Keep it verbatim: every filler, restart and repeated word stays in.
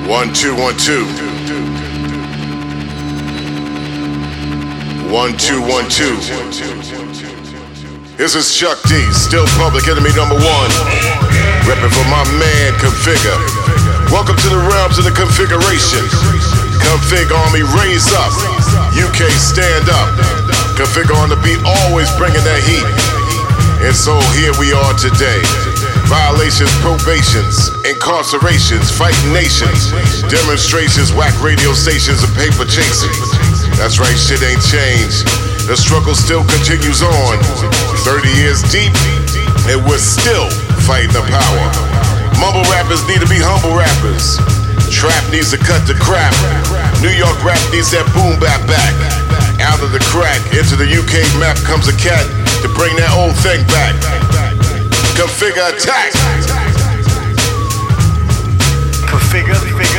One, two, one, two. One, two, one, two. This is Chuck D, still public enemy number one. Reppin' for my man, Configure. Welcome to the realms of the configuration. Config Army, raise up. U K, stand up. Configure on the beat, always bringing that heat. And so here we are today. Violations, probations, incarcerations, fighting nations, demonstrations, whack radio stations, and paper chasing. That's right, shit ain't changed. The struggle still continues on. thirty years deep, and we're still fighting the power. Mumble rappers need to be humble rappers. Trap needs to cut the crap. New York rap needs that boom bap back. Out of the crack, into the U K map comes a cat to bring that old thing back. Configure attack. Configure, configure.